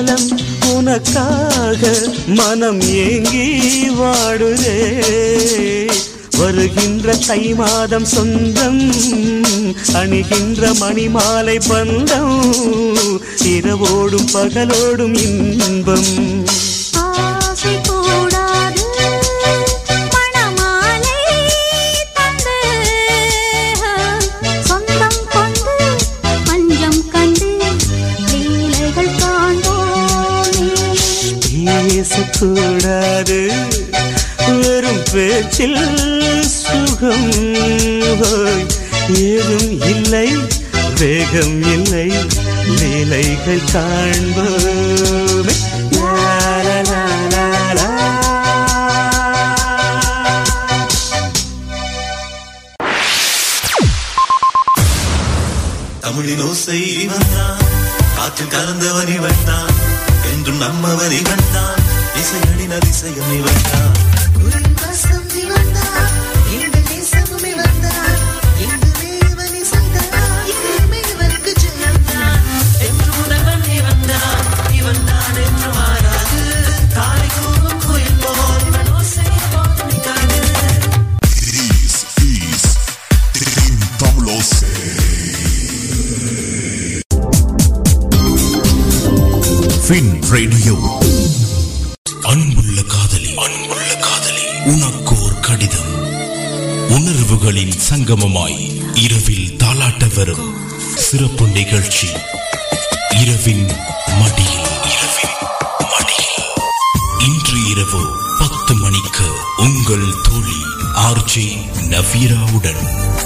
காலம் உனக்காக மனம் ஏங்கி வாடுதே. வருகின்ற தை மாதம் சொந்தம் அணிகின்ற மணிமாலை பந்தம் இரவோடும் பகலோடும் இன்பம். ஆசை கூடாது மணமாலை தந்து சொந்தம் கொண்டு பஞ்சம் கண்டு லீலைகள் காண்போமே. பேசக்கூடாது வெறும் பேச்சில் சுகம், ஏதும் இல்லை வேகம் இல்லை லீலைகள் காண்போமே. தமிழின் ஓசை இவன்தான், காற்றில் கலந்தவன் இவன்தான், என்றும் நம்மவன் இவன்தான், இசையடின் அதிசயம் இவன்தான். Fin Radio. அன்புள்ள காதலி, உனக்கோர் கடிதம். உணர்வுகளின் சங்கமமாய் இரவில் தாலாட்ட வரும் சிறப்பு நிகழ்ச்சி இரவின் மடியில். இன்று இரவு 10 மணிக்கு உங்கள் தோழி ஆர்ஜே நவீராவுடன்.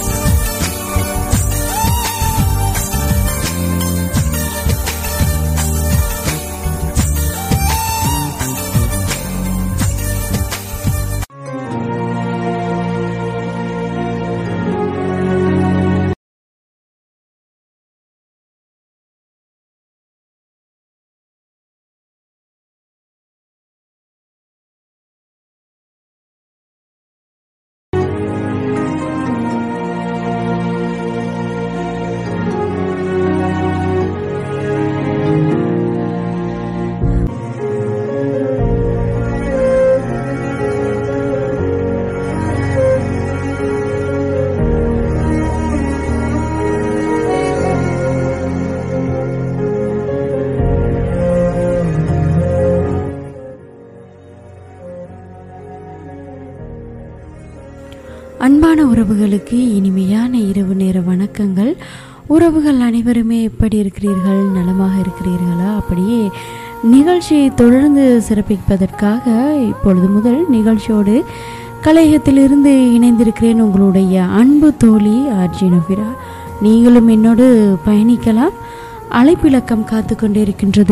அன்பான உறவுகளுக்கு இனிமையான இரவு நேர வணக்கங்கள். உறவுகள் அனைவருமே எப்படி இருக்கிறீர்கள்? நலமாக இருக்கிறீர்களா? அப்படியே நிகழ்ச்சியை தொடர்ந்து சிறப்பிப்பதற்காக இப்பொழுது முதல் நிகழ்ச்சியோடு கலையகத்திலிருந்து இணைந்திருக்கிறேன் உங்களுடைய அன்பு தோழி ஆர்ஜே நவீரா. நீங்களும் என்னோடு பயணிக்கலாம். அழைப்பிலக்கம் காத்து கொண்டே இருக்கின்றது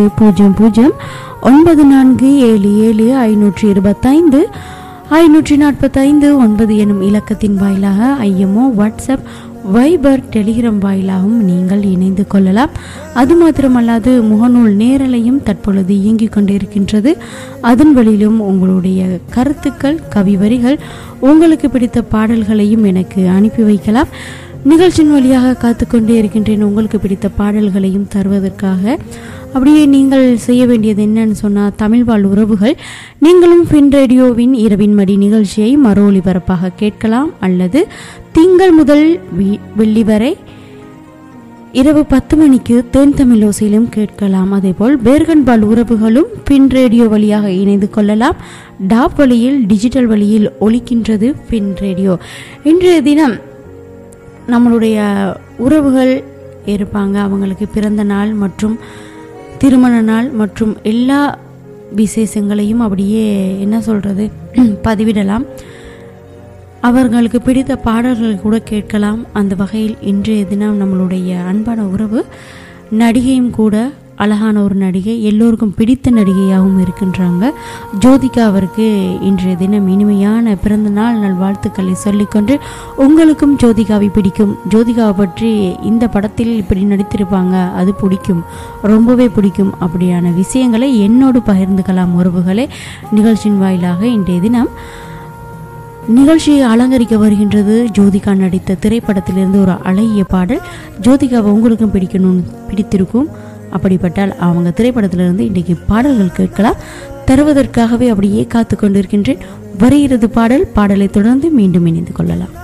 009477 525 545 எனும் இலக்கத்தின் வாயிலாக ஐஎம்ஓ, வாட்ஸ்அப், வைபர், டெலிகிராம் வாயிலாகவும் நீங்கள் இணைந்து கொள்ளலாம். அது மாத்திரமல்லாது முகநூல் நேரலையும் தற்பொழுது இயங்கிக் கொண்டிருக்கின்றது. அதன் வழியிலும் உங்களுடைய கருத்துக்கள், கவிவரிகள், உங்களுக்கு பிடித்த பாடல்களையும் எனக்கு அனுப்பி வைக்கலாம். நிகழ்ச்சியின் வழியாக காத்துக்கொண்டே இருக்கின்றேன் உங்களுக்கு பிடித்த பாடல்களையும் தருவதற்காக. அப்படியே நீங்கள் செய்ய வேண்டியது என்னன்னு சொன்னால், தமிழ் வாழ் உறவுகள் நீங்களும் ஃபின் ரேடியோவின் இரவின் மடி நிகழ்ச்சியை மறு ஒளிபரப்பாக கேட்கலாம். அல்லது திங்கள் முதல் வெள்ளி வரை இரவு 10 மணிக்கு தேன் தமிழ் ஓசையிலும் கேட்கலாம். அதேபோல் பேர்கன்பால் உறவுகளும் ஃபின் ரேடியோ வழியாக இணைந்து கொள்ளலாம். டாப் வழியில், டிஜிட்டல் வழியில் ஒலிக்கின்றது ஃபின் ரேடியோ. இன்றைய தினம் நம்மளுடைய உறவுகள் இருப்பாங்க. அவங்களுக்கு பிறந்த நாள் மற்றும் திருமண நாள் மற்றும் எல்லா விசேஷங்களையும் அப்படியே என்ன சொல்கிறது பதிவிடலாம். அவர்களுக்கு பிடித்த பாடல்களை கூட கேட்கலாம். அந்த வகையில் இன்றைய தினம் நம்மளுடைய அன்பான உறவு நடிகையும் கூட, அழகான ஒரு நடிகை, எல்லோருக்கும் பிடித்த நடிகையாகவும் இருக்கின்றாங்க. ஜோதிகா அவருக்கு இன்றைய தினம் இனிமையான பிறந்த நாள் நல்வாழ்த்துக்களை சொல்லிக்கொண்டு, உங்களுக்கும் ஜோதிகாவை பிடிக்கும், ஜோதிகாவை பற்றி இந்த படத்தில் இப்படி நடித்திருப்பாங்க, அது பிடிக்கும், ரொம்பவே பிடிக்கும், அப்படியான விஷயங்களை என்னோடு பகிர்ந்துக்கலாம் உறவுகளே. நிகழ்ச்சியின் வாயிலாக இன்றைய தினம் நிகழ்ச்சியை அலங்கரிக்க வருகின்றது ஜோதிகா நடித்த திரைப்படத்திலிருந்து ஒரு அழகிய பாடல். ஜோதிகாவை உங்களுக்கும் பிடித்திருக்கும். அப்படிப்பட்டால் அவங்க திரைப்படத்திலிருந்து இன்றைக்கு பாடல்கள் கேட்கலாம். தருவதற்காகவே அப்படியே காத்து கொண்டிருக்கின்றேன். வருகிறது பாடலை தொடர்ந்து மீண்டும் இணைந்து கொள்ளலாம்.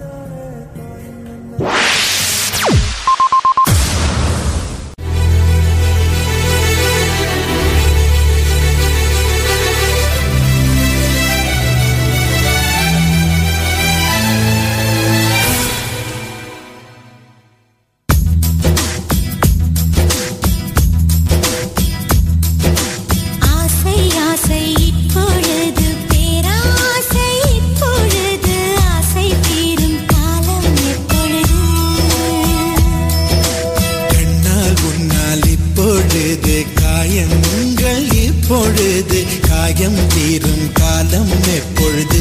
காயம் தீரும் காலம் எப்பொழுது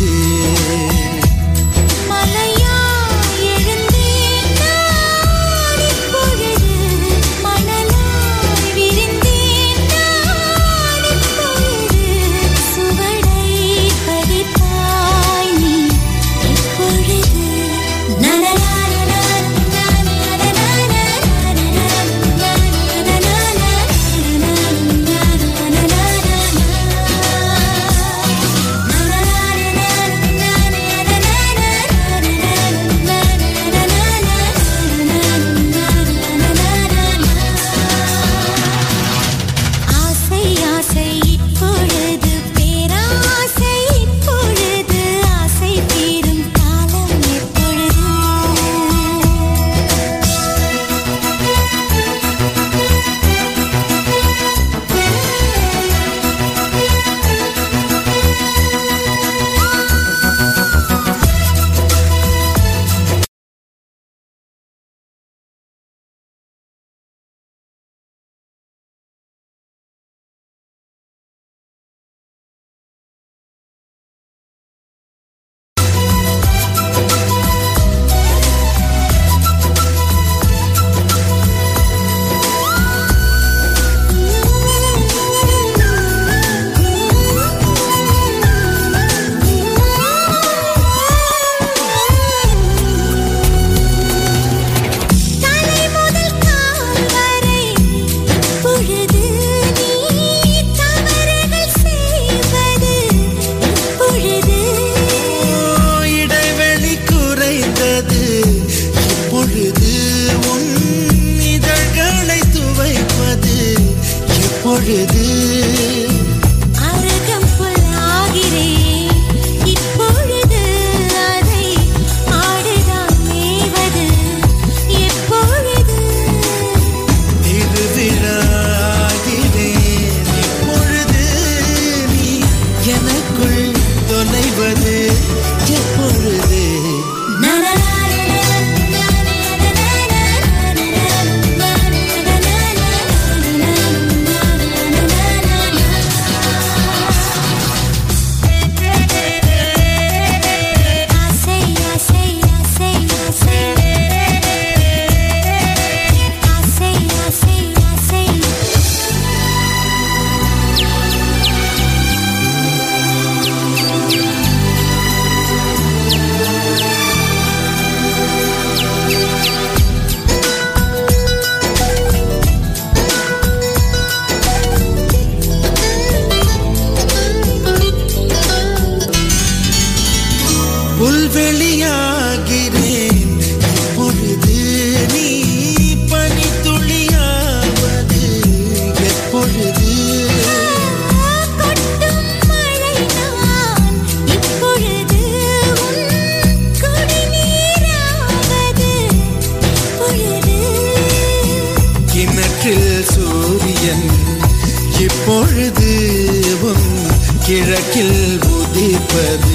கிழக்கில் உதிப்பது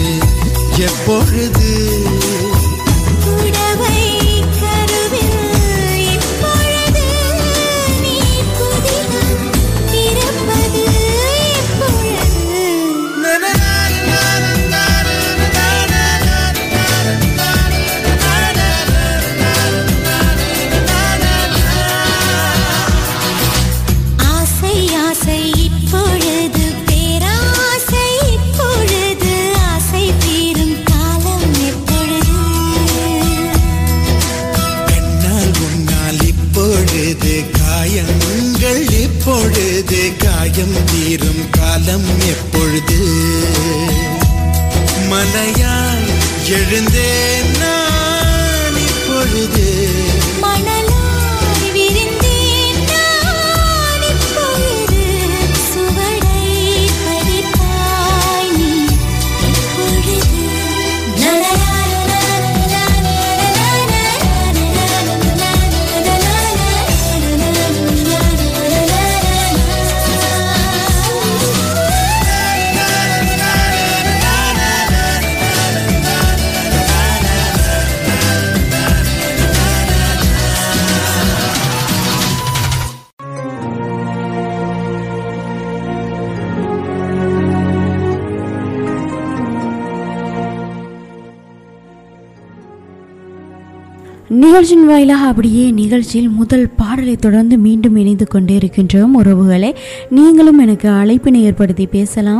எப்பொழுது பேராசை இப்பொழுது ஆசை தீரும் காலம் எப்பொழுது தீரும் காலம் எப்பொழுது மலையாய் எழுந்தேன் நான் இப்பொழுது மணலாய் விரிந்தேன் நான் இப்பொழுது சுவடை பதித்தாய் நீ இப்பொழுது நிகழ்ச்சியின் வாயிலாக அப்படியே நிகழ்ச்சியில் முதல் பாடலை தொடர்ந்து மீண்டும் இணைந்து கொண்டே இருக்கின்றோம் உறவுகளை. நீங்களும் எனக்கு அழைப்பினை ஏற்படுத்தி பேசலாம்.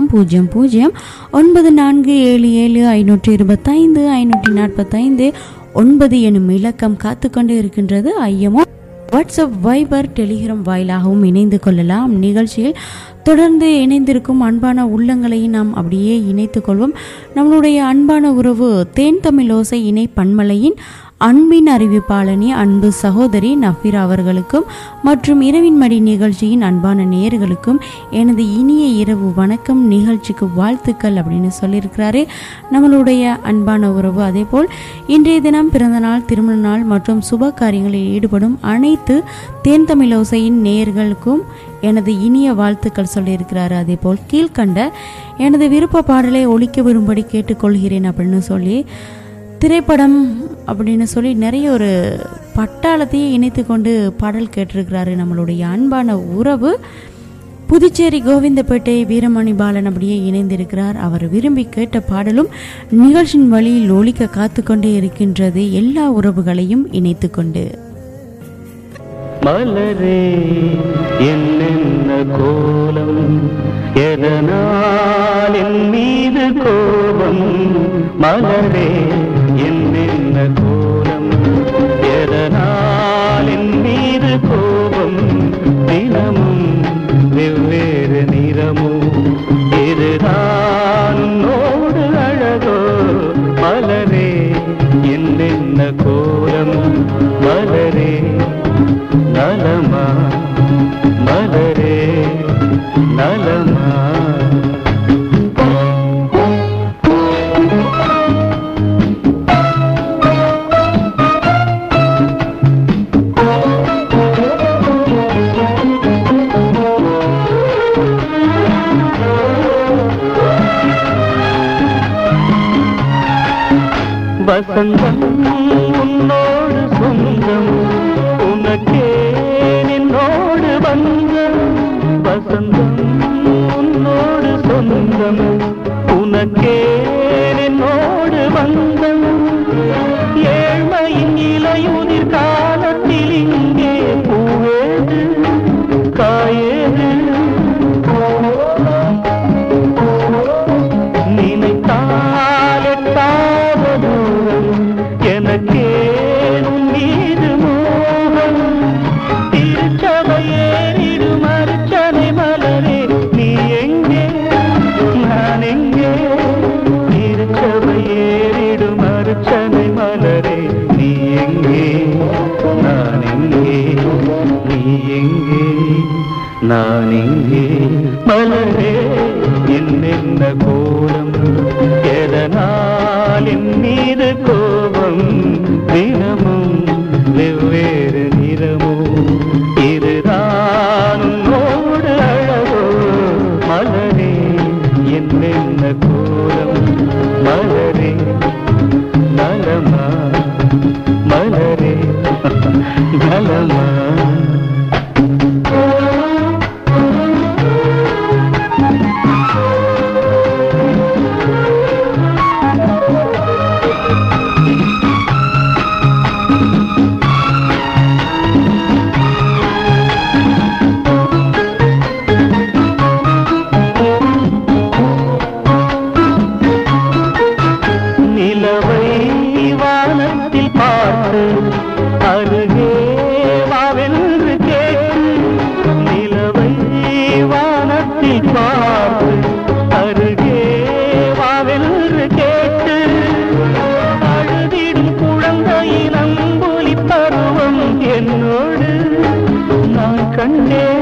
0074752545 எனும் இலக்கம் காத்து கொண்டே இருக்கின்றது. ஐயமோ வாட்ஸ்அப், வைபர், டெலிகிராம் வாயிலாகவும் இணைந்து கொள்ளலாம். நிகழ்ச்சியில் தொடர்ந்து இணைந்திருக்கும் அன்பான உள்ளங்களையும் நாம் அப்படியே இணைத்து கொள்வோம். நம்மளுடைய அன்பான உறவு தேன் தமிழ் ஓசை இணை பன்மலையின் அன்பின் அறிவிப்பாளனி அன்பு சகோதரி நஃபீரா அவர்களுக்கும் மற்றும் இரவின் மடி நிகழ்ச்சியின் அன்பான நேயர்களுக்கும் எனது இனிய இரவு வணக்கம், நிகழ்ச்சிக்கு வாழ்த்துக்கள் அப்படின்னு சொல்லியிருக்கிறாரு நம்மளுடைய அன்பான உறவு. அதே போல் இன்றைய தினம் பிறந்த நாள், திருமண நாள் மற்றும் சுப காரியங்களில் ஈடுபடும் அனைத்து தேன் தமிழ் ஓசையின் நேயர்களுக்கும் எனது இனிய வாழ்த்துக்கள் சொல்லியிருக்கிறாரு. அதே போல் கீழ்கண்ட எனது விருப்ப பாடலை ஒலிக்க விரும்படி கேட்டுக்கொள்கிறேன் அப்படின்னு சொல்லி திரைப்படம் அப்படின்னு சொல்லி நிறைய ஒரு பட்டாளத்தையே இணைத்து கொண்டு பாடல் கேட்டிருக்கிறாரு நம்மளுடைய அன்பான உறவு புதுச்சேரி கோவிந்தப்பேட்டை வீரமணி பாலன் அப்படியே இணைந்திருக்கிறார். அவர் விரும்பி கேட்ட பாடலும் நிகழ்ச்சியின் வழியில் ஒலிக்க காத்து கொண்டே இருக்கின்றது. எல்லா உறவுகளையும் இணைத்து கொண்டு மலரே என்ன கோலம், எதனால் என் மீது கோபம், மலரே என்ன கோலம், எதனால் என் மீது கோபம், தினமும் வெவ்வேறு நிறமும் இதுதான் உன்னோடு அழகோ, மலரே என்ன கோலம், மலரே நலமா, மலரே நலமா. வசந்தம் உன்னோடு சொந்தம், உனக்கே நின்னோடு வந்தம், வசந்தம் உன்னோடு சொந்தம், உனக்கே நின்னோடு வந்தம், ஏழ்மையின் இலையுதிர் காலத்தில் இங்கே பூவேது காயேது, நினைத்தால் எட்டாத தூரம் எனக்கே மீது மோகம், திருச்சபையேறிடும் அர்ச்சனை மலரே நீ எங்கே நான் எங்கே, திருச்சபையேறிடும் அர்ச்சனை மலரே நீ எங்கே நான் எங்கே, நீ எங்கே நான் எங்கே, மலரே என்ன கோலம், எதனால் என் மீது கோபம், தினமும் வெவ்வேறு நிறமும் இதுதான் உன்னோடு அழகோ, மலரே என்ன கோலம், மலரே நலமா, மலரே நலமா. கண்ணில் பார்த்து அருகே வாவென்று கேட்டு அழுதிடும் குழந்தையின் அம்புலி பருவம் என்னோடு நான் கண்டேன்.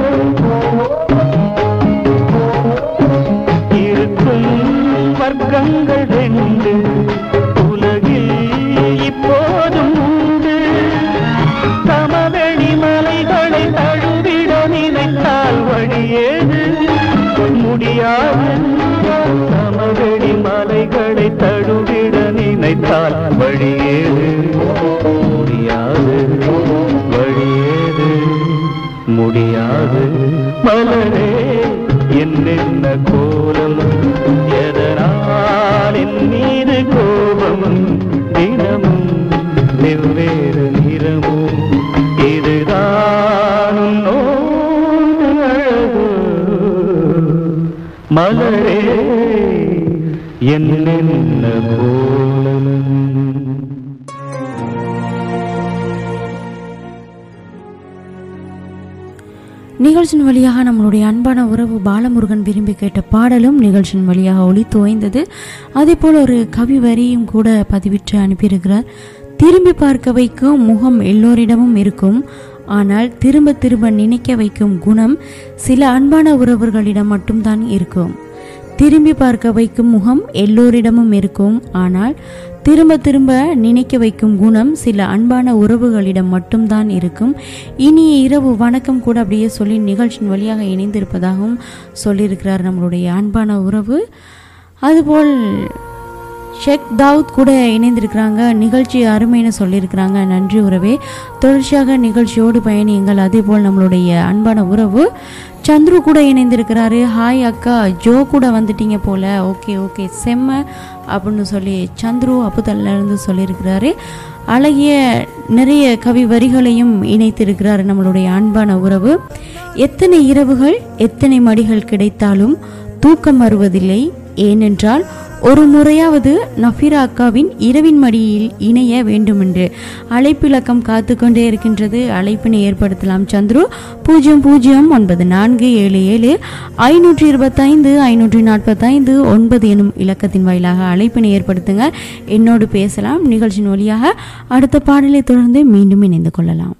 இருக்கும் வர்க்கங்கள் ரெண்டு உலகில் இப்போதும் உண்டு. சமவெளி மலைகளை தழுவிட நினைத்தால் வழியேது முடியாது. சமவெளி மலைகளை தழுவிட நினைத்தால் வழியேது முடியாது. வழியேது முடியாது. மலரே என்னென்ன கோலம், எதனால் என் மீது கோபம், தினமும் வெவ்வேறு நிறமும், இதுதான் உன்னோடு அழகு. மலரே என்னென்ன கோலம். நிகழ்ச்சியின் வழியாக நம்மளுடைய அன்பான உறவு பாலமுருகன் விரும்பி கேட்ட பாடலும் நிகழ்ச்சியின் வழியாக ஒளி தோய்ந்தது. அதே போல் ஒரு கவி வரியும் கூட பதிவிட்டு அனுப்பியிருக்கிறார். திரும்பி பார்க்க வைக்கும் முகம் எல்லோரிடமும் இருக்கும், ஆனால் திரும்ப திரும்ப நினைக்க வைக்கும் குணம் சில அன்பான உறவுகளிடம் மட்டும்தான் இருக்கும். திரும்பி பார்க்க வைக்கும் முகம் எல்லோரிடமும் இருக்கும், ஆனால் திரும்ப திரும்ப நினைக்க வைக்கும் குணம் சில அன்பான உறவுகளிடம் மட்டும்தான் இருக்கும். இனிய இரவு வணக்கம் கூட அப்படியே சொல்லி நிகழ்ச்சியின் வழியாக இணைந்திருப்பதாகவும் சொல்லியிருக்கிறார் நம்மளுடைய அன்பான உறவு. அதுபோல் ஷேக் தாவூத் கூட இணைந்திருக்கிறாங்க. நிகழ்ச்சி அருமைன்னு சொல்லியிருக்கிறாங்க. நன்றி உறவே, தொடர்ச்சியாக நிகழ்ச்சியோடு பயணியுங்கள். அதே போல் நம்மளுடைய அன்பான உறவு சந்துரு கூட இணைந்திருக்கிறாரு. ஹாய் அக்கா, ஜோ கூட வந்துட்டீங்க போல, ஓகே ஓகே செம்ம அப்படின்னு சொல்லி சந்துரு அப்புதல்ல இருந்து சொல்லியிருக்கிறாரு. அழகிய நிறைய கவி வரிகளையும் இணைத்திருக்கிறார் நம்மளுடைய அன்பான உறவு. எத்தனை இரவுகள் எத்தனை மடிகள் கிடைத்தாலும் தூக்கம் வருவதில்லை, ஏனென்றால் ஒரு முறையாவது நஃபீரா அக்காவின் இரவின் மடியில் இணைய வேண்டுமென்று அழைப்பிலக்கம் காத்து கொண்டே இருக்கின்றது. அழைப்பினை ஏற்படுத்தலாம் சந்துரு. 009477 525 545 9 எனும் இலக்கத்தின் வாயிலாக அழைப்பினை ஏற்படுத்துங்க, என்னோடு பேசலாம். நிகழ்ச்சியின் வழியாக அடுத்த பாடலை தொடர்ந்து மீண்டும் இணைந்து கொள்ளலாம்.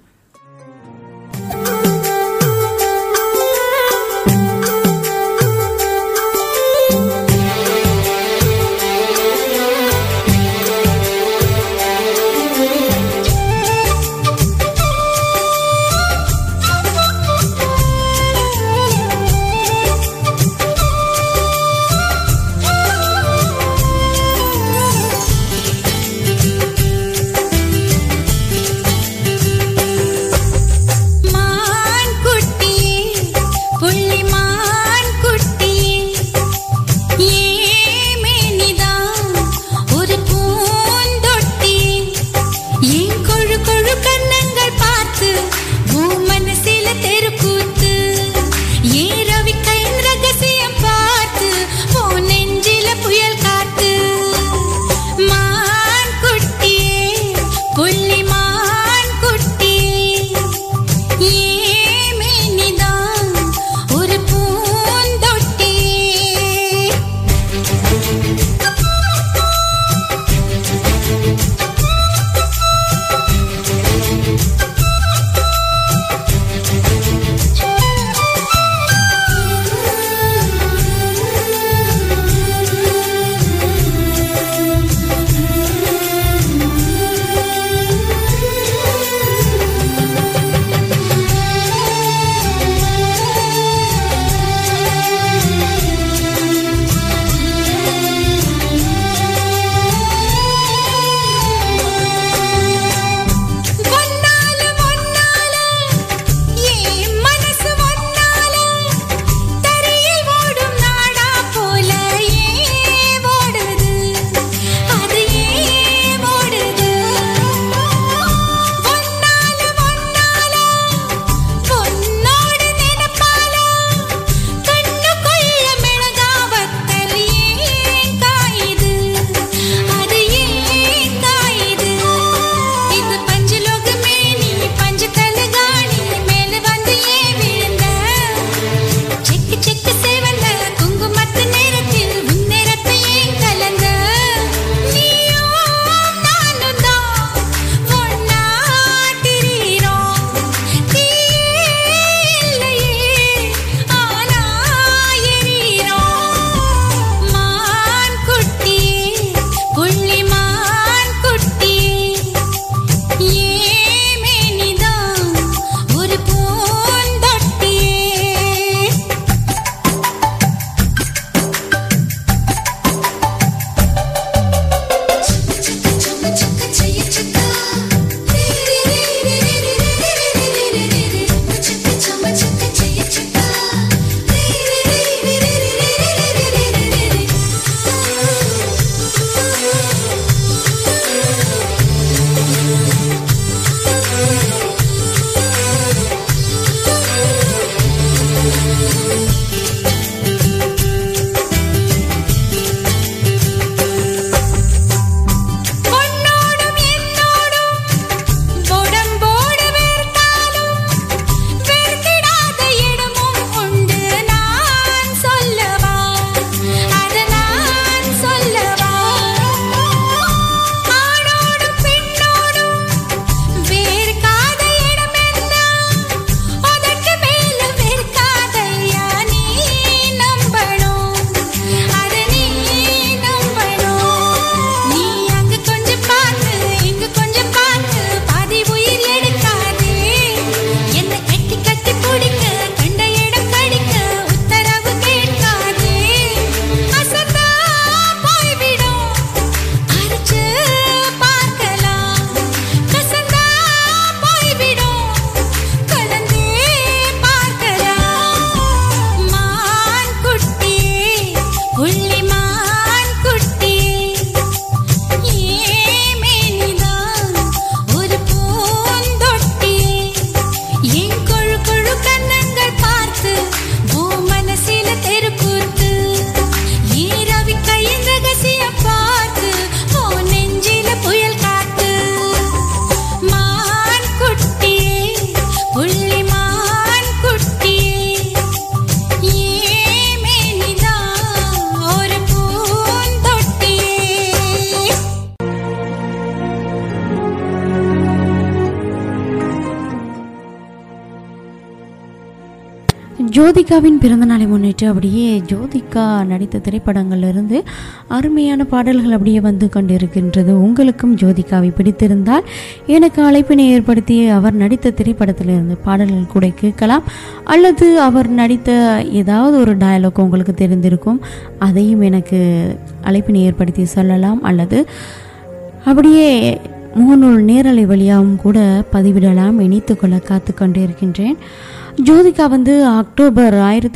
ஜோதிகாவின் பிறந்தநாளை முன்னிட்டு அப்படியே ஜோதிகா நடித்த திரைப்படங்கள்லேருந்து அருமையான பாடல்கள் அப்படியே வந்து கொண்டிருக்கின்றது. உங்களுக்கும் ஜோதிகாவை பிடித்திருந்தால் எனக்கு அழைப்பினை ஏற்படுத்தி அவர் நடித்த திரைப்படத்திலிருந்து பாடல்கள் கூட கேட்கலாம். அல்லது அவர் நடித்த ஏதாவது ஒரு டயலாக் உங்களுக்கு தெரிந்திருக்கும், அதையும் எனக்கு அழைப்பினை ஏற்படுத்தி சொல்லலாம். அல்லது அப்படியே முகநூல் நேரலை வழியாகவும் கூட பதிவிடலாம். இணைத்துக்கொள்ள காத்து கொண்டு இருக்கின்றேன். ஜோதிகா வந்து அக்டோபர்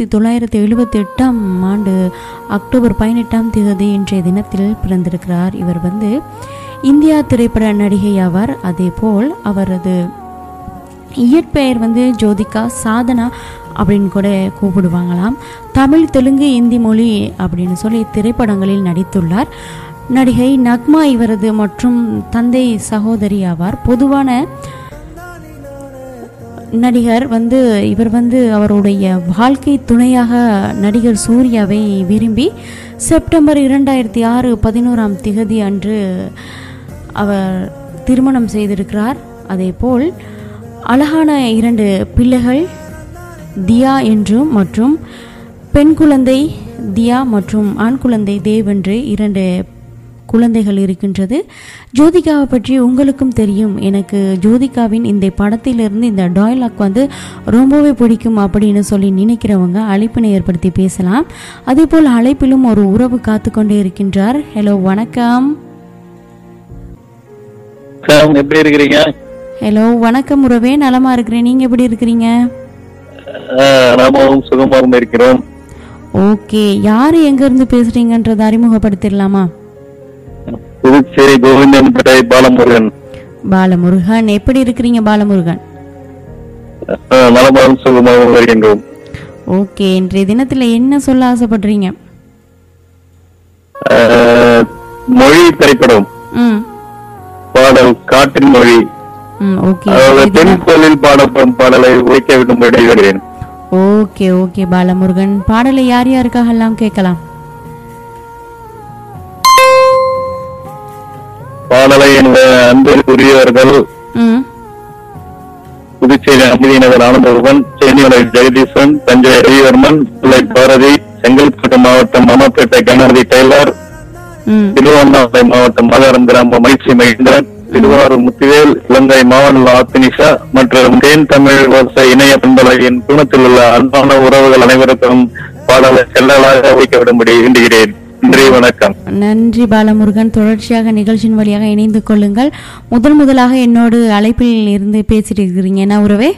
1978 அக்டோபர் 18 இன்றைய தினத்தில் பிறந்திருக்கிறார். இவர் வந்து இந்தியா திரைப்பட நடிகை ஆவார். அதே போல் அவரது இயற்பெயர் வந்து ஜோதிகா சாதனா அப்படின்னு கூட கூப்பிடுவாங்களாம். தமிழ், தெலுங்கு, இந்தி மொழி அப்படின்னு சொல்லி திரைப்படங்களில் நடித்துள்ளார். நடிகை நக்மா இவரது மற்றும் தந்தை சகோதரி ஆவார். பொதுவான நடிகர் வந்து இவர் வந்து அவருடைய வாழ்க்கை துணையாக நடிகர் சூர்யாவை விரும்பி செப்டம்பர் 2006 11 அன்று அவர் திருமணம் செய்திருக்கிறார். அதேபோல் அழகான 2 பிள்ளைகள் தியா என்றும் மற்றும் பெண் குழந்தை தியா மற்றும் ஆண் குழந்தை தேவ் என்று 2 குழந்தைகள் இருக்கின்றது. ஜோதிகாவை பற்றி உங்களுக்கும் தெரியும். எனக்கு ஜோதிகாவின் இந்த படத்திலிருந்து இந்த டயலாக் வந்து ரொம்பவே பிடிக்கும் அப்படின்னு சொல்லி நினைக்கிறவங்க அழைப்பினை ஏற்படுத்தி பேசலாம். அதே போல் அழைப்பிலும் ஒரு உறவு காத்து கொண்டே இருக்கின்றார். ஹலோ, வணக்கம். எப்படி இருக்கிறீங்க? ஹலோ, வணக்கம் உறவே, நலமா இருக்கிறேன். நீங்க எப்படி இருக்கிறீங்க? நாமும் சுகமாக இருக்கிறோம். ஓகே, யாரு எங்க இருந்து பேசுறீங்கன்றதை அறிமுகப்படுத்திடலாமா? புதுச்சேரி கோவிந்தன்பேட்டை பாலமுருகன். பாலமுருகன், எப்படி இருக்கிறீங்க பாலமுருகன்? நலமாகவும் சுகமாகவும் வருகின்றோம். ஓகே, இன்றைய தினத்துல என்ன சொல்ல ஆசைப்படுறீங்க? மொழி திரைப்படம் பாடல் காற்றின் மொழி, தென்கோலில் பாடப்படும் பாடலை உரைக்க விடும்படி வருகிறேன். ஓகே ஓகே பாலமுருகன், பாடலை யார் யாருக்காக எல்லாம் கேட்கலாம்? பாடலை என்ற அன்பிற்குரியவர்கள் புதுச்சேரி அமைதி நகர் ஆனந்தகுமரன், சென்னை ஜெகதீசன், தஞ்சை ரவிவர்மன், பிள்ளை பாரதி, செங்கல்பட்டு மாவட்டம் அம்மாப்பேட்டை கணபதி டெய்லர், திருவண்ணாமலை மாவட்டம் மகாரம் கிராம மகிழ்ச்சி மகிழ்ந்தன், திருவாரூர் முத்துவேல், இலங்கை மாவட்ட ஆத்தினிஷா மற்றும் தேன் தமிழ் வரிசை இணைய பண்பலையின் குணத்தில் உள்ள அன்பான உறவுகள் அனைவருக்கும் பாடலை செல்லலாக வைக்கவிடும்படி வேண்டுகிறேன். நன்றி, வணக்கம். நன்றி பாலமுருகன். தொடர்ச்சியாக நிகழ்ச்சியின் வழியாக இணைந்து கொள்ளுங்கள். முதலாக என்னோடு அழைப்பில் இருந்து பேசிட்டு இருக்கிறீங்க என்ன உறவே?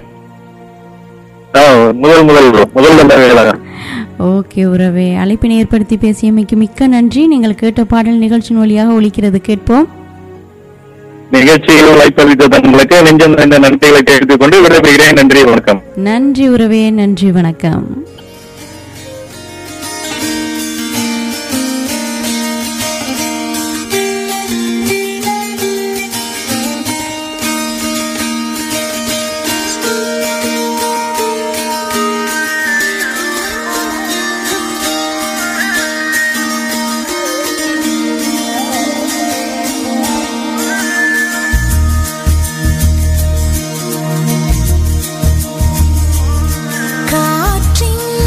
முதல் ஓகே உறவே, அழைப்பினை ஏற்படுத்தி பேசியமைக்கு மிக்க நன்றி. நீங்கள் கேட்ட பாடல் நிகழ்ச்சியின் வழியாக ஒலிக்கிறது, கேட்போம். நிகழ்ச்சியில் வாய்ப்பளித்த தங்களுக்கு நெஞ்சம் நிறைந்த நன்றிகளை தெரிவித்துக் கொண்டு விடைபெறுகிறேன். நன்றி, வணக்கம். நன்றி உறவே, நன்றி, வணக்கம். காற்றின்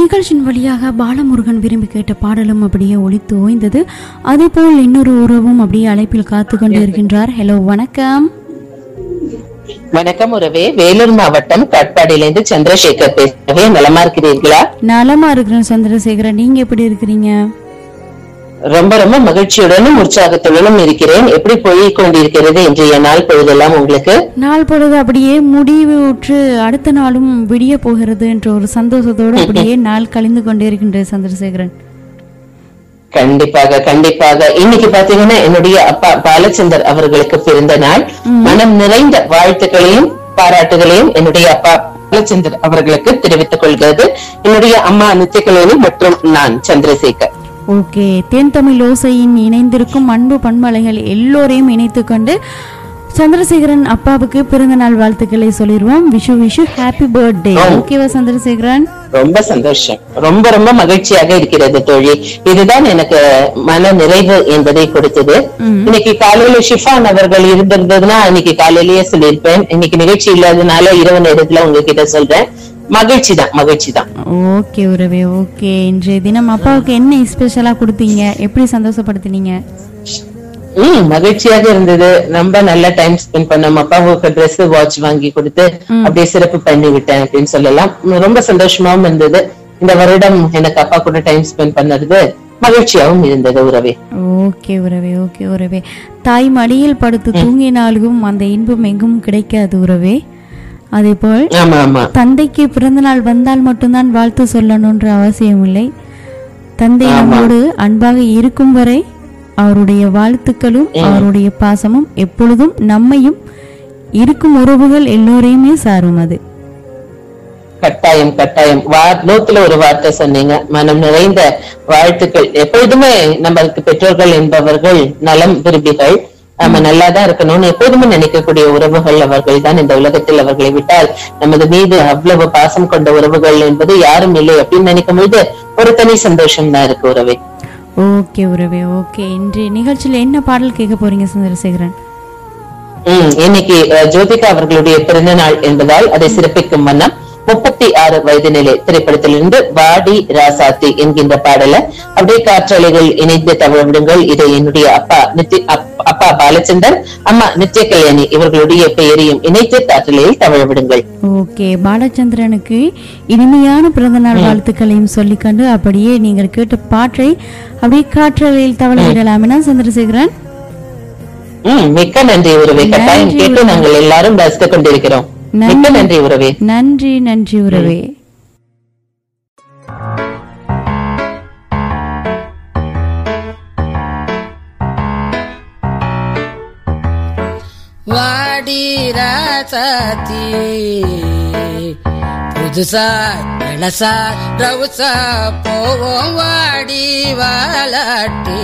நிகழ்ச்சியின் வழியாக பாலமுருகன் விரும்பி கேட்ட பாடலும் அப்படியே ஒலித்து ஓய்ந்தது. அதே போல் இன்னொரு உறவும் அப்படியே அழைப்பில் காத்து கொண்டு இருக்கின்றார். ஹலோ, வணக்கம். வணக்கம் உறவே, வேலூர் மாவட்டம் காட்பாடியிலிருந்து சந்திரசேகர் பேசுறவே. நலமா இருக்கிறீர்களா? நலமா இருக்கிறேன் சந்திரசேகரன், நீங்க எப்படி இருக்கிறீங்க? ரொம்ப ரொம்ப மகிழ்ச்சியுடனும் உற்சாகத்துடனும் இருக்கிறேன். எப்படி போய் கொண்டிருக்கிறது இன்றைய நாள் பொழுதெல்லாம் உங்களுக்கு? நாள் பொழுது அப்படியே முடிவு உற்று அடுத்த நாளும் விடிய போகிறது என்ற ஒரு சந்தோஷத்தோடு அப்படியே நாள் கழிந்து கொண்டே இருக்கின்றது சந்திரசேகரன். கண்டிப்பாக கண்டிப்பாக. இன்னைக்கு பாத்தீங்கன்னா என்னுடைய அப்பா பாலச்சந்தர் அவர்களுக்கு பிறந்த நாள். மனம் நிறைந்த வாழ்த்துக்களையும் பாராட்டுகளையும் என்னுடைய அப்பா பாலச்சந்தர் அவர்களுக்கு தெரிவித்துக் கொள்கிறது என்னுடைய அம்மா நித்தியகலேனி மற்றும் நான் சந்திரசேகர். ஓகே, தேன் தமிழ் ஓசையின் இணைந்திருக்கும் அன்பு பண்பலைகள் எல்லோரையும் இணைத்துக் கொண்டு சந்திரசேகரன் அப்பாவுக்கு பிறந்த நாள் வாழ்த்துக்களை சொல்லிடுவோம். Vishu happy birthday. ஓகேவா சந்திரசேகரன்? ரொம்ப சந்தோஷம், ரொம்ப ரொம்ப மகிழ்ச்சியாக இருக்கிறது தோழி. இதுதான் எனக்கு மன நிறைவு என்பதை கொடுத்தது. இன்னைக்கு காலையில ஷிஃபான் அவர்கள் இருந்திருந்ததுன்னா இன்னைக்கு காலையிலேயே சொல்லியிருப்பேன். இன்னைக்கு நிகழ்ச்சி இல்லாதனால இரவு நேரத்துல உங்ககிட்ட சொல்றேன். மகிழ்ச்சி தான். ஓகே உறவே, ஓகே. இன்றைய தினம் அப்பாவுக்கு என்ன ஸ்பெஷலா கொடுத்தீங்க? எப்படி சந்தோஷப்படுத்தினீங்க? மகிழ்ச்சியாக இருந்தது. ரொம்ப நல்ல டைம் ஸ்பெண்ட் பண்ணோம். அப்பாவுக்கு ட்ரெஸ் வாட்ச் வாங்கி கொடுத்து அப்படியே சிறப்பு பண்ணி விட்டேன் அப்படின்னு சொல்லலாம். ரொம்ப சந்தோஷமாவும் இருந்தது. இந்த வருடம் எனக்கு அப்பா கூட டைம் ஸ்பெண்ட் பண்ணது மகிழ்ச்சியாகவும் இருந்தது உறவே. ஓகே உறவே, ஓகே உறவே. தாய் மடியில் படுத்து தூங்கினாலும் அந்த இன்பம் எங்கும் கிடைக்காது உறவே. அதே போல் தந்தைக்கு பிறந்த நாள் வந்தால் மட்டும்தான் வாழ்த்து சொல்லணும்ன்ற அவசியம் இல்லை. தந்தை நம்மோடு அன்பாக இருக்கும் வரை அவருடைய வாழ்த்துக்களும் அவருடைய பாசமும் எப்பொழுதும் நம்மையும் இருக்கும் உறவுகள் எல்லோரையுமே சாரும். அது கட்டாயம். 100ல ஒரு வார்த்தை சொன்னீங்க. மனம் நிறைந்த வாழ்த்துக்கள். எப்பொழுதுமே நம்மளுக்கு பெற்றோர்கள் என்பவர்கள் நலம் விரும்பிகள். நம்ம நல்லாதான் இருக்கணும்னு எப்போதுமே நினைக்கக்கூடிய உறவுகள் அவர்கள் தான் இந்த உலகத்தில். அவர்களை விட்டால் நமது மீது அவ்வளவு பாசம் கொண்ட உறவுகள் என்பது யாரும் இல்லை அப்படின்னு நினைக்கும் பொழுது ஒரு தனி சந்தோஷம் தான் இருக்கு உறவே. ஓகே உறவே, ஓகே. இன்றைய நிகழ்ச்சியில என்ன பாடல் கேட்க போறீங்க சந்திரசேகரன்? இன்னைக்கு ஜோதிகா அவர்களுடைய பிறந்த நாள் என்பதால் அதை சிறப்பிக்கும் வண்ணம் 36 வயது நிலை திரைப்படத்திலிருந்து வாடி ராசாத்தி என்கின்ற பாடல அப்படியே காற்றலைகள் இணைந்து தவழவிடுங்கள். இதை என்னுடைய அப்பா பாலச்சந்தர், அம்மா நித்தியகலேனி இவர்களுடைய பெயரையும் இணைத்து காற்றலையில் தவழவிடுங்கள். ஓகே, பாலச்சந்திரனுக்கு இனிமையான பிறந்த நாள் வாழ்த்துக்களையும் சொல்லிக்கொண்டு அப்படியே நீங்கள் கேட்ட பாட்டை அப்படியே காற்றலையில் தவழ விடலாமினா சந்திரசேகரன்? மிக்க நன்றி உறவே. கட்டாயம் கேட்டு நாங்கள் எல்லாரும் ரசித்துக் கொண்டிருக்கிறோம். மிக்க நன்றி உறவே. நன்றி உறவே. வாடி ராசாத்தி புதுசா இளசா ரவுசா போவோம் வாடி வாலாட்டி.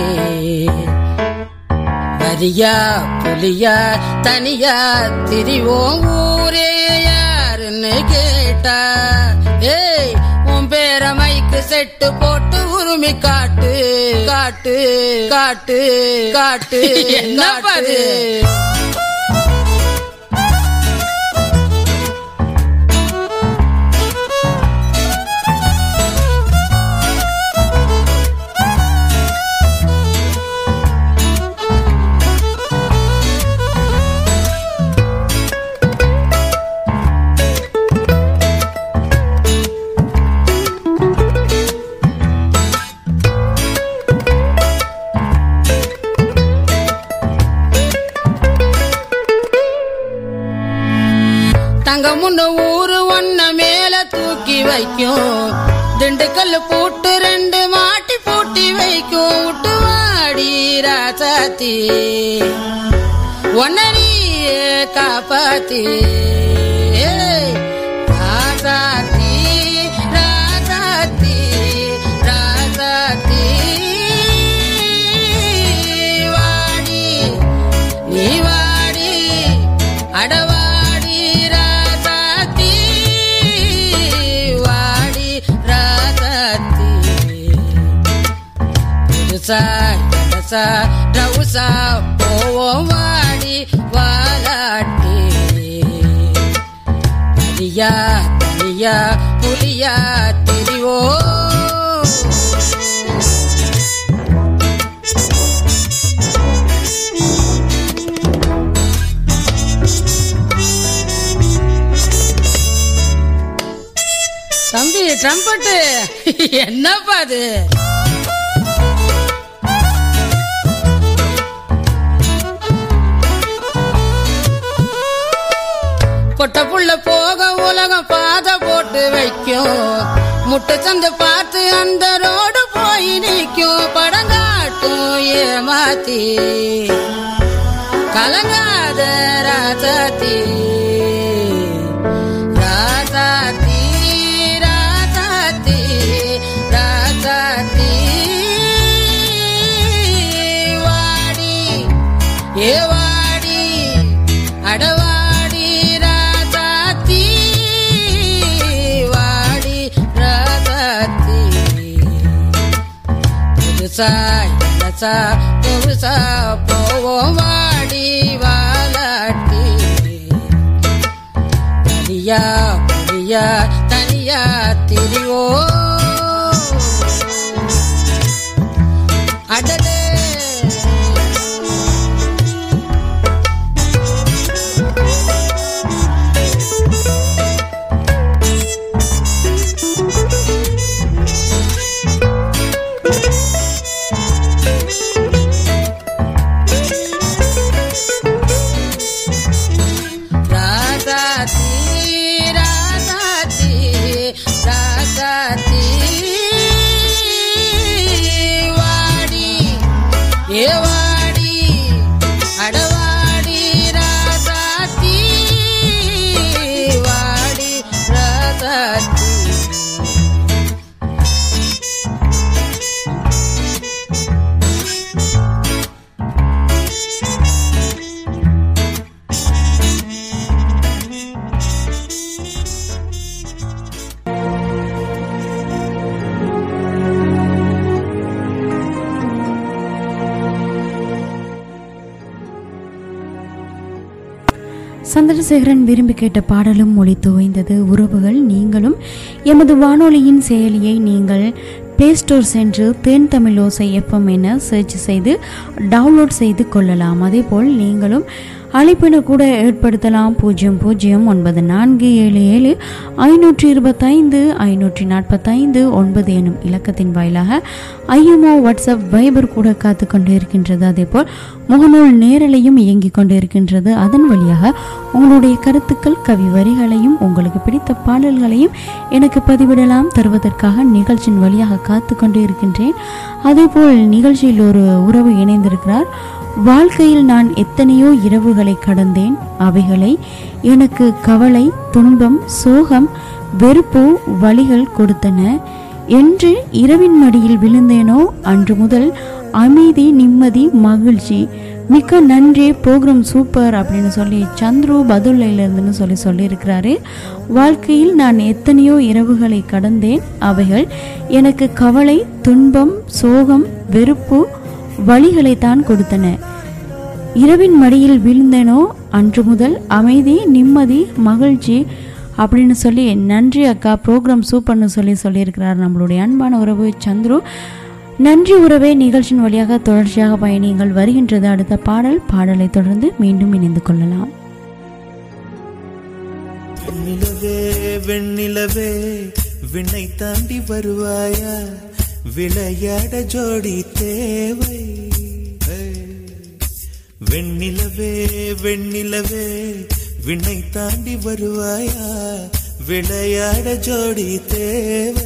வரியா புலியா தனியா திரிவோம் ஊரே யாருன்னு கேட்டா. ஏய் உன் பேர மைக்கு செட்டு போட்டு உரிமை காட்டு காட்டு காட்டு காட்டு என்ன பாரு. முன்ன ஊரு ஒன்ன மேல தூக்கி வைக்கும். திண்டுக்கல் பூட்டு 2 மாட்டி பூட்டி வைக்கும். விட்டு வாடி ராசாத்தி ஒன்ன நீயே காப்பாத்தி. ராசாத்தி ராசாத்தி ராசாத்தி வாடி நீ வாடி அடவா ரவுசா போவோம் வாடி வாலாட்டி. பரியா தனியா புலியா தெரிவோ தம்பி ட்ரம்பட்டு என்னப்பா அது பொட்ட புள்ள போக உலகம் பாதை போட்டு வைக்கும் முட்டை சந்து பார்த்து அந்த ரோடு போய் நிற்கும் படங்காட்டும் ஏமாத்தி கலங்காத ராசாத்தி ராசாத்தி ராசாத்தி ராசாத்தி வாடி ஏ வாடி அடவாடி ராசாத்தி வாடி ராசாத்தி புதுசா இல்லசா புதுசா போவோம் வாடி வாலாட்டி தனியா புரியா தனியா திரிவோ அடடே ஏவாடி அடவாடி ராசாத்தி வாடி ராசாத்தி சந்திரசேகரன் விரும்பி கேட்ட பாடலும் மொழி துவைந்தது. உறவுகள், நீங்களும் எமது வானொலியின் செயலியை நீங்கள் பிளே ஸ்டோர் சென்று தேன் தமிழ் ஓசை எஃப்எம் என சர்ச் செய்து டவுன்லோட் செய்து கொள்ளலாம். அதேபோல் நீங்களும் அழைப்பின கூட ஏற்படுத்தலாம். 009477 525 545 எனும் இலக்கத்தின் வாயிலாக ஐஎம்ஓ வாட்ஸ்அப் வைபர் கூட காத்து கொண்டு இருக்கின்றது. அதேபோல் முகநூல் நேரலையும் இயங்கிக் கொண்டு இருக்கின்றது. அதன் வழியாக உங்களுடைய கருத்துக்கள், கவி வரிகளையும் உங்களுக்கு பிடித்த பாடல்களையும் எனக்கு பதிவிடலாம். தருவதற்காக நிகழ்ச்சியின் வழியாக காத்து கொண்டு இருக்கின்றேன். அதேபோல் நிகழ்ச்சியில் ஒரு உறவு இணைந்திருக்கிறார். வாழ்க்கையில் நான் எத்தனையோ இரவுகளை கடந்தேன். அவைகளை எனக்கு கவலை, துன்பம், சோகம், வெறுப்பு, வலிகள் கொடுத்தன. என்று இரவின் மடியில் விழுந்தேனோ அன்று முதல் அமைதி, நிம்மதி, மகிழ்ச்சி. மிக்க நன்றி, ப்ரோக்ராம் சூப்பர் அப்படின்னு சொல்லி சந்துரு பதுல்லையிலிருந்துன்னு சொல்லியிருக்கிறாரு. வாழ்க்கையில் நான் எத்தனையோ இரவுகளை கடந்தேன். அவைகள் எனக்கு கவலை, துன்பம், சோகம், வெறுப்பு, வழிகளைத்தான் கொடுத்தன. இரவின் மடியில் விழுந்தேனோ அன்று முதல் அமைதி, நிம்மதி, மகிழ்ச்சி அப்படின்னு சொல்லி நன்றி அக்கா, ப்ரோக்ராம் சூப்பர்னு சொல்லியிருக்கிறார் நம்மளுடைய அன்பான உறவு சந்துரு. நன்றி உறவே. நிகழ்ச்சியின் வழியாக தொடர்ச்சியாக பயணிகள் வருகின்றது அடுத்த பாடலை தொடர்ந்து மீண்டும் இணைந்து கொள்ளலாம். வெண்ணிலவே வெண்ணிலவே விண்ணை தாண்டி வருவாயா, விளையாட ஜோடி தேவை. வெண்ணிலவே வெண்ணிலவே விண்ணை தாண்டி வருவாயா, விளையாட ஜோடி தேவை.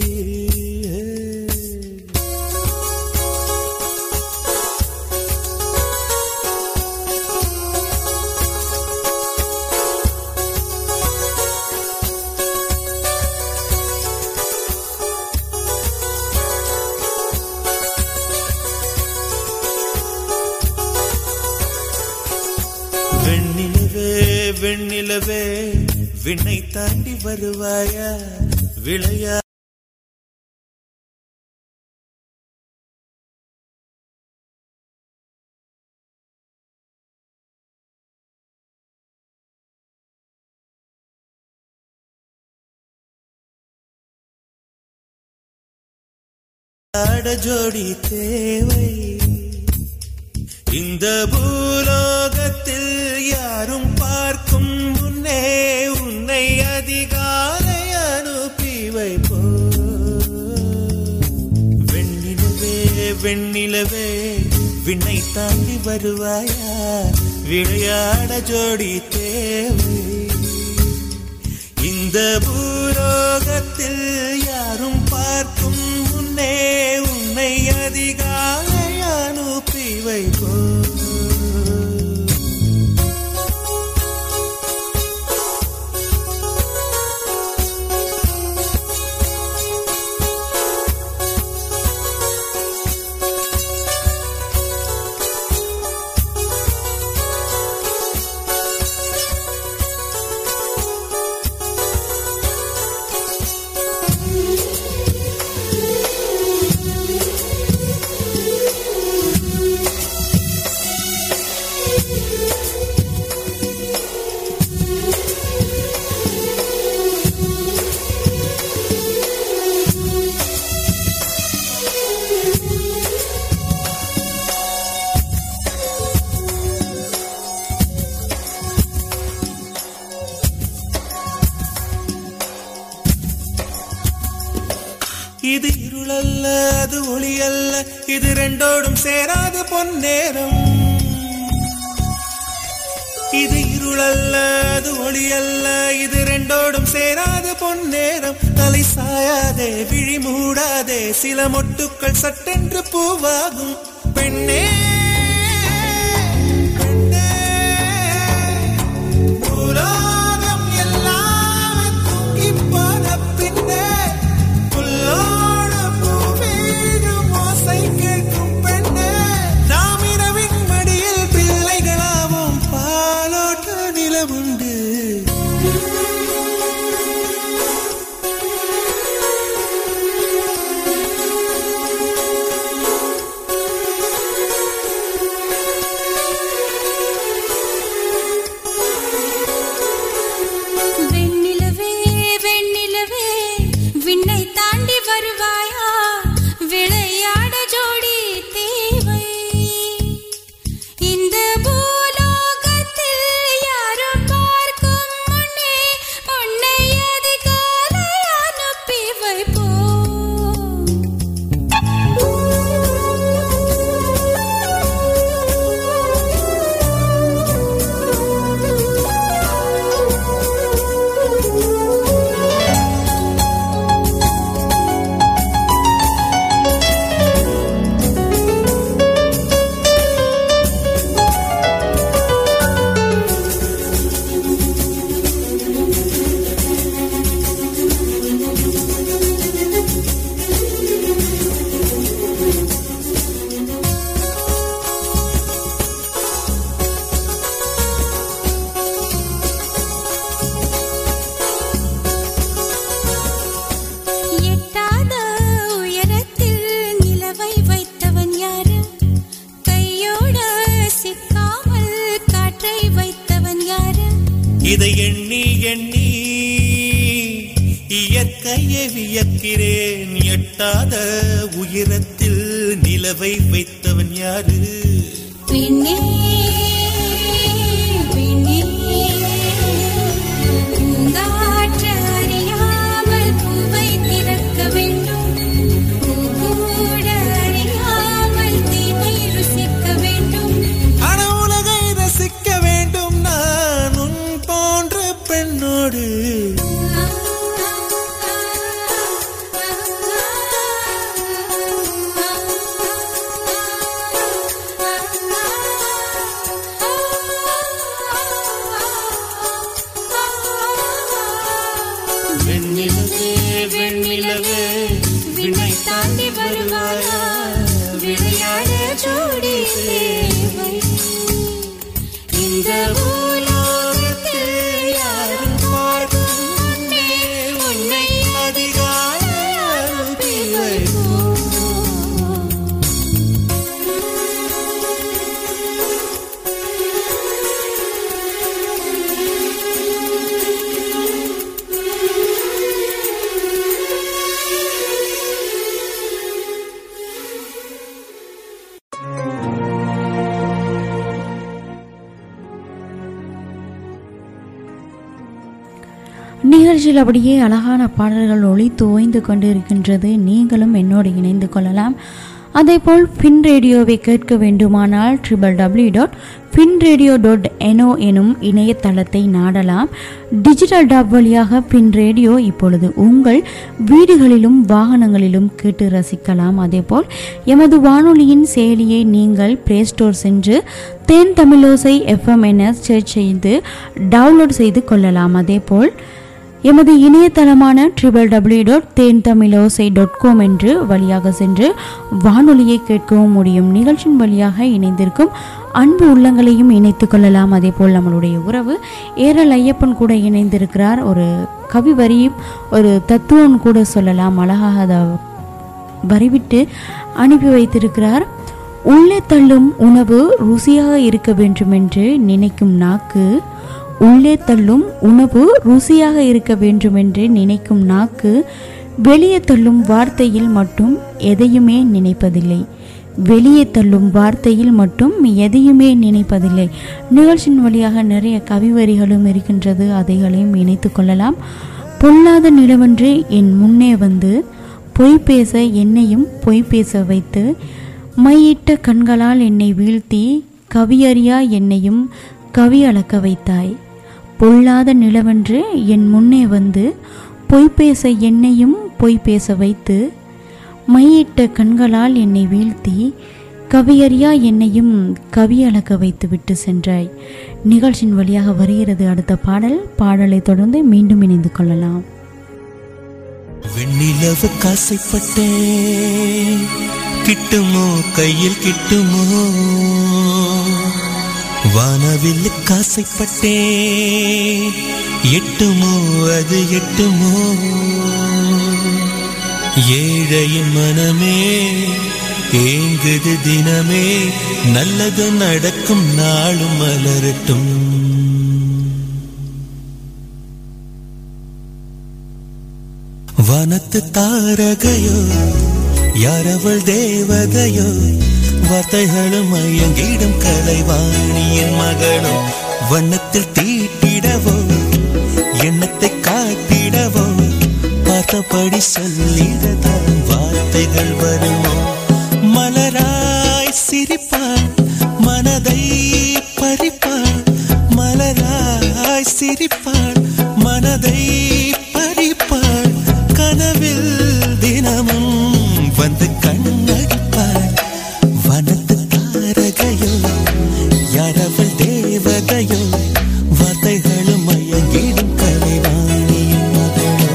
வெண்ணிலவே விண்ணை தாண்டி வருவாயா, விளையா ஆட ஜோடி தேவை. இந்த பூலோகத்தில் யாரும் பார்க்கும் முன்னே உன்னை அதிகாலை அனுப்பி வைப்போ. வெண்ணிலவே வெண்ணிலவே விண்ணை தாண்டி வருவாயா, விளையாட ஜோடி தேவை. இந்த பூலோகத்தில் யாரும் பார்க்கும் முன்னே உன்னை அதிகாலை அனுப்பி வைப்போ. இது இருளல்ல அது ஒளி அல்ல, இது ரெண்டோடும் சேராத பொன்னேரம். இது இருளல்ல அது ஒளி அல்ல, இது ரெண்டோடும் சேராத பொன்னேரம். தலை சாயாதே விழி மூடாதே, சில மொட்டுக்கள் சட்டென்று பூவாகும். பெண்ணே பெண்ணே பூலோகம் எல்லாம் தூக்கி போன பின்னே கேட்கும் பெண்ணே, நாம் இரவின் மடியில் பிள்ளைகளாவும் பாலோட்ட நிலவுண்டு. வெண்ணிலவே வெண்ணிலவே விண்ணை தாண்டி வருவாயா, விளையாட ஜோடி தேவை. இந்த பூலோகத்தில் யாரும் பார்க்கும் முன்னே உன்னை அதிகாலை அனுப்பி வைப்போம். எட்டாத உயரத்தில் நிலவை வைத்தவன் யாரு, கையோட சிக்காமல் காற்றை வைத்தவன் யாரு. இதை எண்ணி எண்ணி இயற்கையை வியக்கிறேன். எட்டாத உயரத்தில் நிலவை வைத்தவன் யாரு. பெண்ணே பெண்ணே பூங்காற்று அறியாமல் பூவை திறக்க வேண்டும், பூக்கூட அறியாமல் தீனை ருசிக்க வேண்டும். அன உலகை ரசிக்க வேண்டும் நான் உன் போன்ற பெண்ணோடு. வெண்ணிலவே வெண்ணிலவே விண்ணை தாண்டி வருவாயா, விளையாட ஜோடி தேவை. இந்த பூலோகத்தில் யாரும் பார்க்கும் முன்னே நிகழ்ச்சியில் அப்படியே அழகான பாடல்கள் ஒளித்து ஓய்ந்து கொண்டு இருக்கின்றது. நீங்களும் என்னோடு இணைந்து கொள்ளலாம். அதேபோல் ஃபின் ரேடியோவை கேட்க வேண்டுமானால் www.finradio.no எனும் இணையதளத்தை நாடலாம். டிஜிட்டல் டாப் வழியாக ஃபின் ரேடியோ இப்பொழுது உங்கள் வீடுகளிலும் வாகனங்களிலும் கேட்டு ரசிக்கலாம். அதேபோல் எமது வானொலியின் செயலியை நீங்கள் பிளே ஸ்டோர் சென்று தேன் தமிழோசை FM என சர்ச் செய்து டவுன்லோட் செய்து கொள்ளலாம். அதேபோல் எமது இணையதளமான www.tentamilosa.com என்று வழியாக சென்று வானொலியை கேட்கவும் முடியும். நிகழ்ச்சியின் வழியாக இணைந்திருக்கும் அன்பு உள்ளங்களையும் இணைத்து கொள்ளலாம். அதே போல் நம்மளுடைய உறவு ஏரல் ஐயப்பன் கூட இணைந்திருக்கிறார். ஒரு கவி வரியும் ஒரு தத்துவம் கூட சொல்லலாம். அழகாக அதை வரிவிட்டு அனுப்பி வைத்திருக்கிறார். உள்ளே தள்ளும் உணவு ருசியாக இருக்க வேண்டும் என்று நினைக்கும் நாக்கு, உள்ளே தள்ளும் உணவு ருசியாக இருக்க வேண்டுமென்று நினைக்கும் நாக்கு வெளியே தள்ளும் வார்த்தையில் மட்டும் எதையுமே நினைப்பதில்லை, வெளியே தள்ளும் வார்த்தையில் மட்டும் எதையுமே நினைப்பதில்லை. நிகழ்ச்சியின் வழியாக நிறைய கவிவரிகளும் இருக்கின்றது, அதைகளையும் இணைத்து கொள்ளலாம். பொல்லாத நிலவன்று என் முன்னே வந்து பொய் பேச என்னையும் பொய் பேச வைத்து, மையிட்ட கண்களால் என்னை வீழ்த்தி கவியறியா என்னையும் கவி அளக்க வைத்தாய். பொல்லாத நிலவன்று என் முன்னே வந்து பொய் பேச என்னையும் பொய் பேச வைத்து, மையிட்ட கண்களால் என்னை வீழ்த்தி கவியறியா என்னையும் கவி அளக்க வைத்து விட்டு சென்றாய். நிகழ்ச்சியின் வழியாக வருகிறது அடுத்த பாடல். பாடலை தொடர்ந்து மீண்டும் இணைந்து கொள்ளலாம். வெண்ணிலவு காசைப்பட்டேன், கிட்டுமோ கையில் கிட்டுமோ, வானவில் காசைப்பட்டேன், எட்டுமோ அது எட்டுமோ, ஏழையின் மனமே ஏங்குது தினமே, நல்லது நடக்கும் நாளும் மலரட்டும். வனத்து தாரகையோ யாரவள் தேவதையோ, வார்த்தைகளும் மயங்கிடும் கலைவாணியின் மகளோ, வண்ணத்தில் தீட்டிடவோ எண்ணத்தை காட்டிடவோ, பார்த்தபடி சொல்லிடதான் வார்த்தைகள் வருமோ. மலராய் சிரிப்பாள் மனதை பறிப்பாள், மலராய் சிரிப்பாள் மனதை பறிப்பாள், கனவில் தினமும் வந்து கண்ணடிப்பாள். வனத்து தாரகையோ யாரவள் தேவதையோ, வார்த்தைகளும் மயங்கிடும் கலைவாணியின் மகளோ.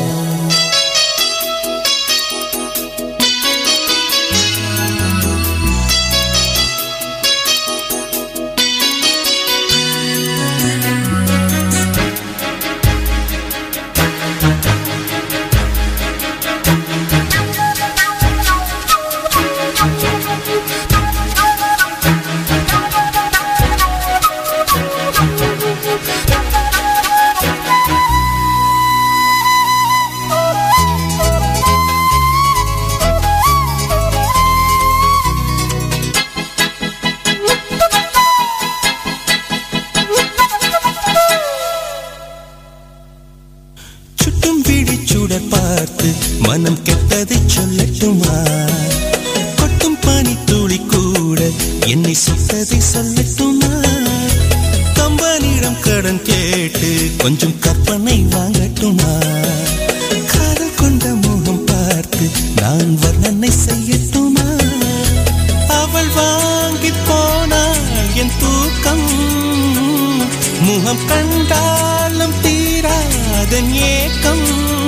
பார்த்து மனம் கெட்டதை சொல்லட்டுமா, கொட்டும் பனி துளி கூட என்னை சுட்டதை சொல்லட்டுமா, கம்பனிடம் கடன் கேட்டு கொஞ்சம் கற்பனை வாங்கட்டுமா, காதல் கொண்ட முகம் பார்த்து நான் வர்ணனை செய்யட்டுமா, அவள் வாங்கி போனாள் என் தூக்கம், முகம் கண்டாலும் தீராதன் ஏக்கம்,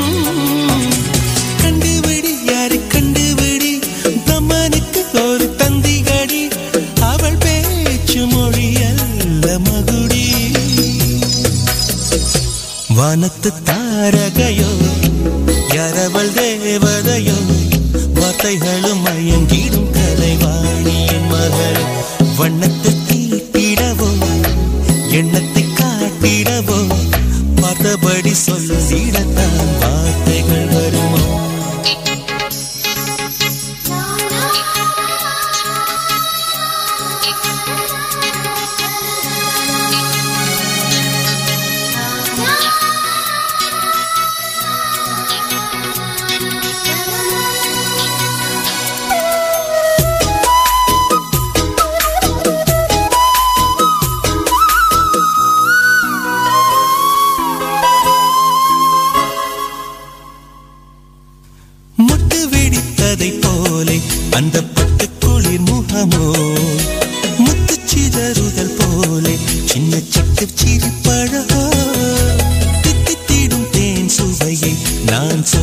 கண்டுபிடி யாரு கண்டுபிடி தம்மனுக்கு ஒரு தந்திகடி, அவள் பேச்சு மொழி அல்ல மகுடி. வானத்து தாரகையோ யாரவள் தேவதையோ, வார்த்தைகளும் மயங்கிடும் கலைவாணியின் மகள், வண்ணத்து தீட்டிடவோ எண்ணத்தை காட்டிடவோ, பார்த்தபடி சொல்லிடத்தான் வார்த்தைகள் வருமோ.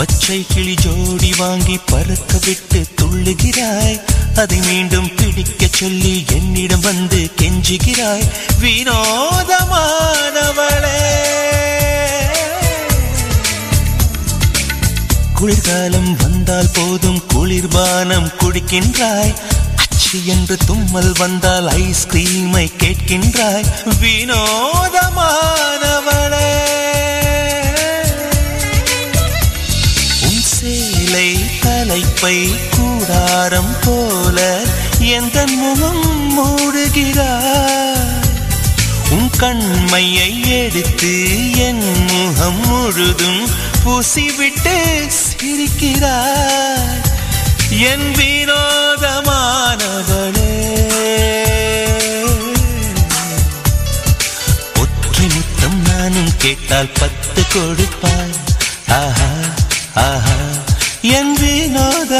பச்சை கிளி ஜோடி வாங்கி பறக்க விட்டு துள்ளுகிறாய், அதை மீண்டும் பிடிக்க சொல்லி என்னிடம் வந்து கெஞ்சுகிறாய். வினோதமானவளே, குளிர்காலம் வந்தால் போதும் குளிர்பானம் குடிக்கின்றாய், அச்சு என்று தும்மல் வந்தால் ஐஸ்கிரீமை கேட்கின்றாய். வினோதமானவளே, உன் சேலை தலைப்பை கூடாரம் போல எந்த முகம் மூடுகிறாய், உன் கண்மையை எடுத்து என் முகம் முழுதும் பூசிவிட்டு சிரிக்கிறாய். என் வினோதமானவளே, ஒற்றை முத்தம் நானும் கேட்டால் 10 கொடுப்பாய். ஆஹா ஆஹா என் வினோத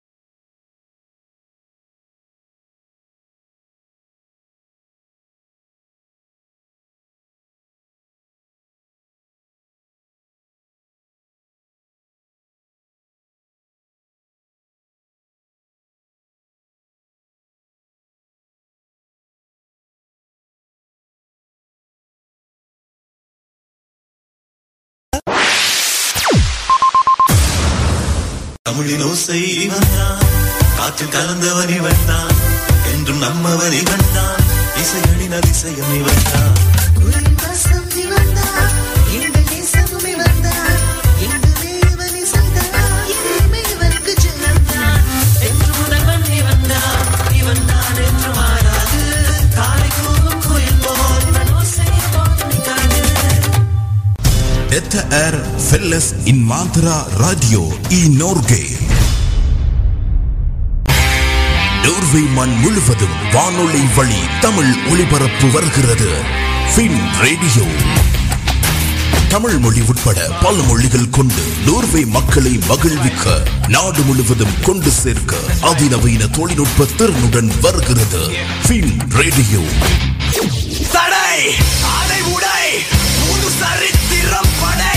தமிழின் ஓசை இவன்தான், காற்றில் கலந்தவன் இவன்தான், என்றும் நம்மவன் இவன்தான், இசையடின் அதிசயம் இவன்தான். Detta är Felles Invandrara Radio i Norge. Norway மண் முழுவதும் வானொலி வழி தமிழ் ஒளிபரப்பு வருகிறது. ஃபின் ரேடியோ தமிழ் மொழி உட்பட பல மொழிகள் கொண்டு நோர்வே மக்களை மகிழ்விக்க நாடு முழுவதும் கொண்டு சேர்க்க அதிநவீன தொழில்நுட்ப திறனுடன் வருகிறது. Fin Radio. தடை அதை உடை புது சரித்திரம் படை